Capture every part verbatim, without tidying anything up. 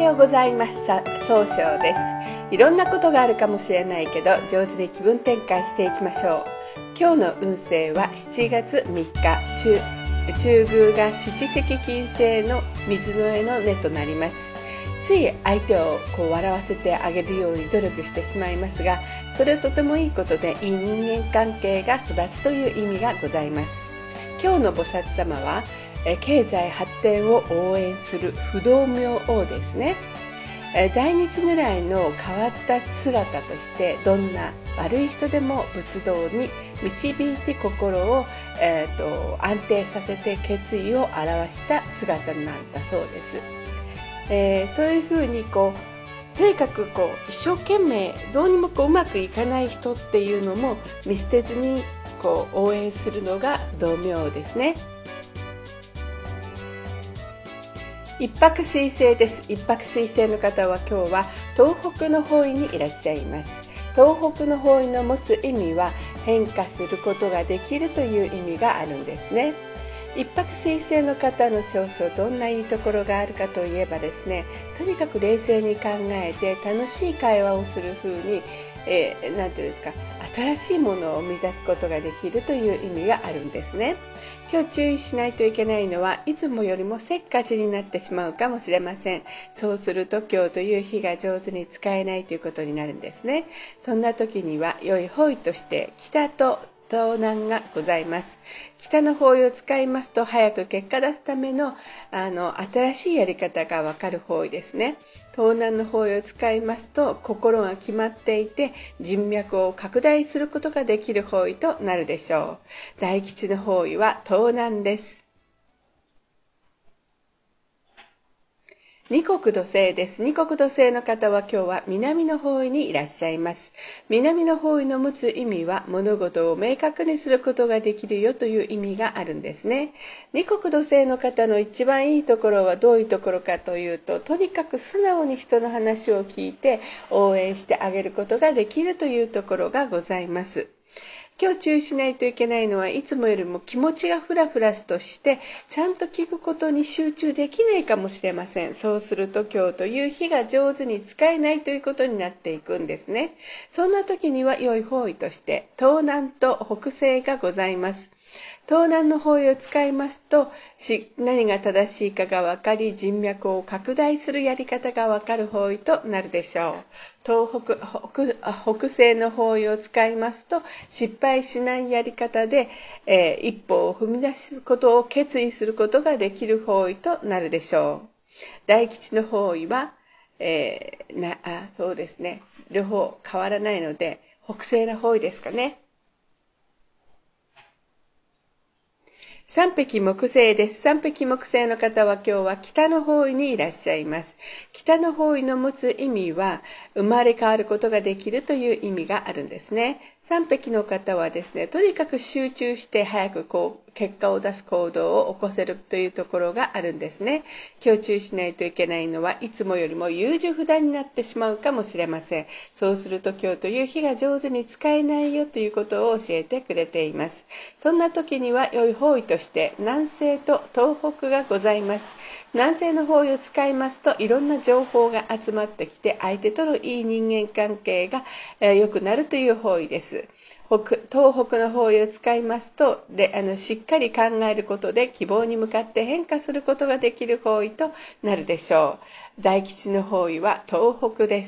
ようございます。総称です。いろんなことがあるかもしれないけど、上手に気分転換していきましょう。今日の運勢はしちがつみっか、中中宮が七石金星の水の絵の根となります。つい相手をこう笑わせてあげるように努力してしまいますが、それはとてもいいことで、いい人間関係が育つという意味がございます。今日の菩薩様は経済発展を応援する不動明王ですね。大日如来の変わった姿として、どんな悪い人でも仏道に導いて心を、えー、と安定させて決意を表した姿なんだそうです。えー、そういうふうにこうとにかくこう一生懸命どうにもこううまくいかない人っていうのも見捨てずにこう応援するのが不動明王ですね。一泊水星です。一泊水星の方は今日は東北の方位にいらっしゃいます。東北の方位の持つ意味は変化することができるという意味があるんですね。一泊水星の方の長所、どんないいところがあるかといえばですね、とにかく冷静に考えて楽しい会話をする風に、えー、なんていうんですか、新しいものを生み出すことができるという意味があるんですね。今日注意しないといけないのは、いつもよりもせっかちになってしまうかもしれません。そうすると今日という日が上手に使えないということになるんですね。そんな時には良い方位として北と東南がございます。北の方位を使いますと、早く結果出すための、あの新しいやり方がわかる方位ですね。東南の方位を使いますと、心が決まっていて人脈を拡大することができる方位となるでしょう。大吉の方位は東南です。二国土星です。二国土星の方は今日は南の方位にいらっしゃいます。南の方位の持つ意味は、物事を明確にすることができるよという意味があるんですね。二国土星の方の一番いいところはどういうところかというと、とにかく素直に人の話を聞いて応援してあげることができるというところがございます。今日注意しないといけないのは、いつもよりも気持ちがフラフラとしてちゃんと聞くことに集中できないかもしれません。そうすると今日という日が上手に使えないということになっていくんですね。そんな時には良い方位として東南と北西がございます。東南の方位を使いますと、何が正しいかが分かり、人脈を拡大するやり方が分かる方位となるでしょう。東北、北、北西の方位を使いますと、失敗しないやり方で、えー、一歩を踏み出すことを決意することができる方位となるでしょう。大吉の方位は、えー、なあそうですね、両方変わらないので北西の方位ですかね。三匹木星です。三匹木星の方は今日は北の方位にいらっしゃいます。北の方位の持つ意味は、生まれ変わることができるという意味があるんですね。三匹の方はですね、とにかく集中して早くこう結果を出す行動を起こせるというところがあるんですね。今日注意しないといけないのは、いつもよりも優柔不断になってしまうかもしれません。そうすると今日という日が上手に使えないよということを教えてくれています。そんな時には良い方位として南西と東北がございます。南西の方位を使いますと、いろんな情報が集まってきて、相手とのいい人間関係が、えー、良くなるという方位です。北東北の方位を使いますと、であのしっかり考えることで希望に向かって変化することができる方位となるでしょう。大吉の方位は東北です。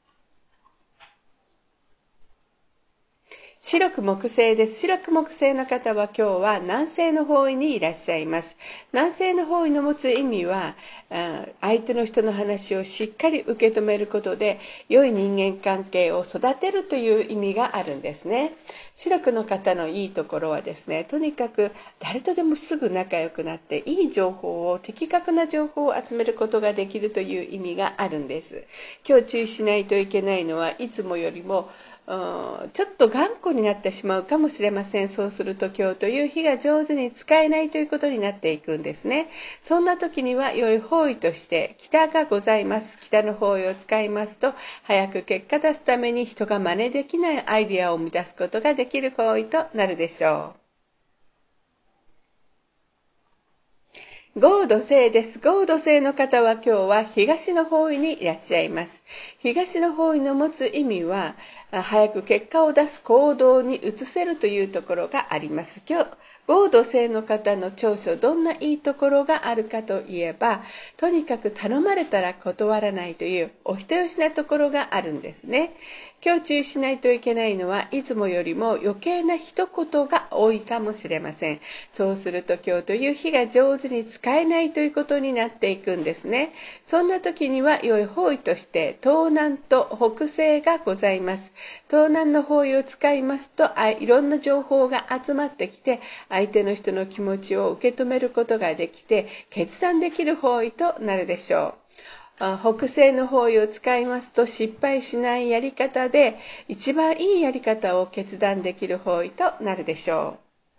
白く木星です。白く木星の方は今日は南西の方位にいらっしゃいます。南西の方位の持つ意味は、相手の人の話をしっかり受け止めることで良い人間関係を育てるという意味があるんですね。白くの方のいいところはですね、とにかく誰とでもすぐ仲良くなって、いい情報を、的確な情報を集めることができるという意味があるんです。今日注意しないといけないのは、いつもよりもちょっと頑固になってしまうかもしれません。そうすると今日という日が上手に使えないということになっていくんですね。そんな時には良い方位として北がございます。北の方位を使いますと、早く結果出すために人が真似できないアイデアを生み出すことができる方位となるでしょう。 合土星です。合土星の方は今日は東の方位にいらっしゃいます。東の方位の持つ意味は、早く結果を出す行動に移せるというところがあります。今日合土星の方の長所、どんないいところがあるかといえば、とにかく頼まれたら断らないというお人よしなところがあるんですね。今日注意しないといけないのは、いつもよりも余計な一言が多いかもしれません。そうすると今日という日が上手に使えないということになっていくんですね。そんな時には良い方位として東南と北西がございます。東南の方位を使いますと、いろんな情報が集まってきて、相手の人の気持ちを受け止めることができて、決断できる方位となるでしょう。北西の方位を使いますと、失敗しないやり方で一番いいやり方を決断できる方位となるでしょ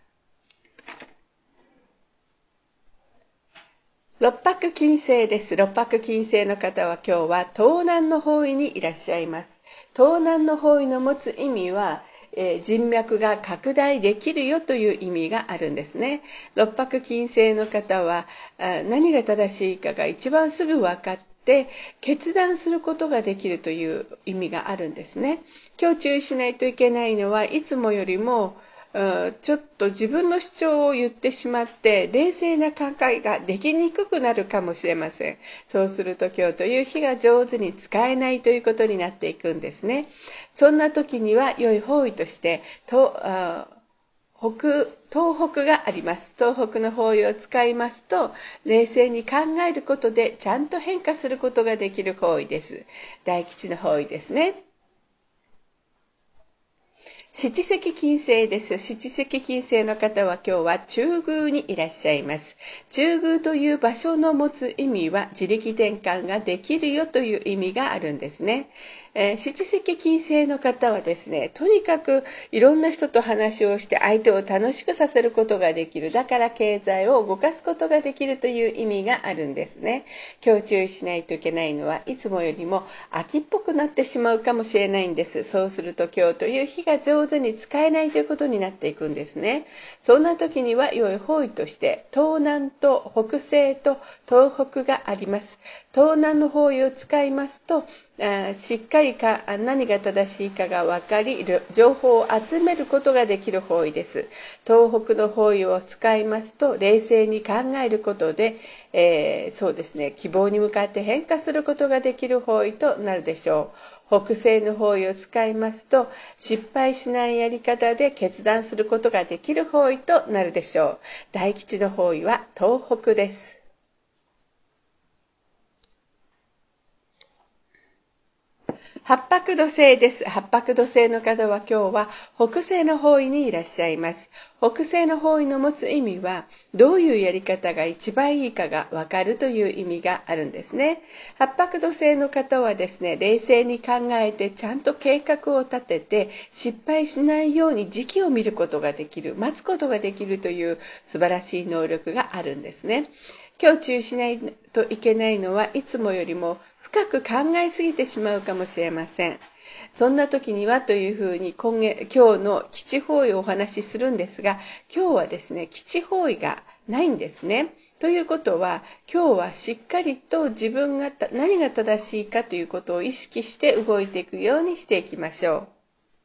う。六白金星です。六白金星の方は今日は東南の方位にいらっしゃいます。東南の方位の持つ意味は、えー、人脈が拡大できるよという意味があるんですね。六白金星の方は何が正しいかが一番すぐ分かって決断することができるという意味があるんですね。今日注意しないといけないのは、いつもよりもちょっと自分の主張を言ってしまって冷静な考えができにくくなるかもしれません。そうすると今日という日が上手に使えないということになっていくんですね。そんな時には良い方位としてと北東北があります。東北の方位を使いますと、冷静に考えることでちゃんと変化することができる方位です。大吉の方位ですね。七石金星です。七石金星の方は今日は中宮にいらっしゃいます。中宮という場所の持つ意味は、自力転換ができるよという意味があるんですね。えー、七石金星の方はですね、とにかくいろんな人と話をして相手を楽しくさせることができる。だから経済を動かすことができるという意味があるんですね。今日注意しないといけないのは、いつもよりも秋っぽくなってしまうかもしれないんです。そうすると今日という日が上手に使えないということになっていくんですね。そんな時には良い方位として東南と北西と東北があります。東南の方位を使いますと、しっかりか何が正しいかが分かり、情報を集めることができる方位です。東北の方位を使いますと、冷静に考えることで、えー、そうですね、希望に向かって変化することができる方位となるでしょう。北西の方位を使いますと、失敗しないやり方で決断することができる方位となるでしょう。大吉の方位は東北です。八白土星です。八白土星の方は今日は北西の方位にいらっしゃいます。北西の方位の持つ意味は、どういうやり方が一番いいかがわかるという意味があるんですね。八白土星の方はですね、冷静に考えてちゃんと計画を立てて失敗しないように時期を見ることができる、待つことができるという素晴らしい能力があるんですね。今日注意しないといけないのは、いつもよりも深く考えすぎてしまうかもしれません。そんな時にはというふうに今月今日の基地方位をお話しするんですが、今日はですね、基地方位がないんですね。ということは、今日はしっかりと自分が何が正しいかということを意識して動いていくようにしていきましょう。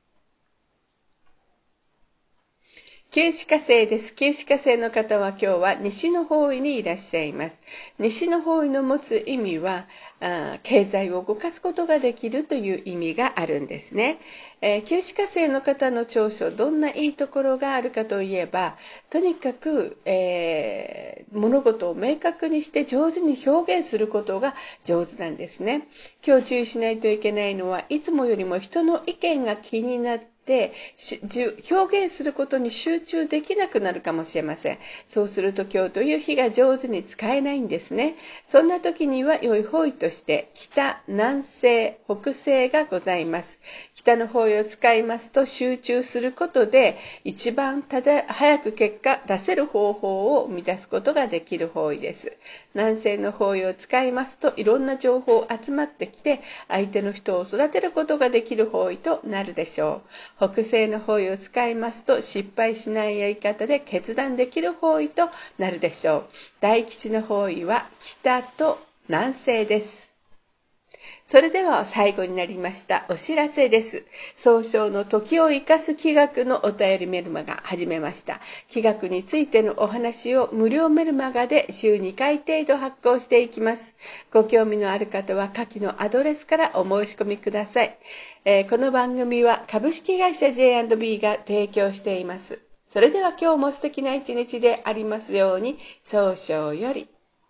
九死火星です。九死火星の方は今日は西の方位にいらっしゃいます。西の方位の持つ意味は、あ経済を動かすことができるという意味があるんですね。えー、九死火星の方の長所、どんないいところがあるかといえば、とにかく、えー、物事を明確にして上手に表現することが上手なんですね。今日注意しないといけないのは、いつもよりも人の意見が気になってで表現することに集中できなくなるかもしれません。そうすると今日という日が上手に使えないんですね。そんな時には良い方位として北、南西、北西がございます。 北の方位を使いますと集中することで一番ただ早く結果出せる方法を生み出すことができる方位です。南西の方位を使いますといろんな情報集まってきて相手の人を育てることができる方位となるでしょう。北西の方位を使いますと失敗しないやり方で決断できる方位となるでしょう。大吉の方位は北と南西です。それでは最後になりましたお知らせです。総称の時を生かす気学のお便りメルマガ始めました。気学についてのお話を無料メルマガで週にかい程度発行していきます。ご興味のある方は下記のアドレスからお申し込みください。えー、この番組は株式会社 ジェイアンドビー が提供しています。それでは今日も素敵な一日でありますように、総称より。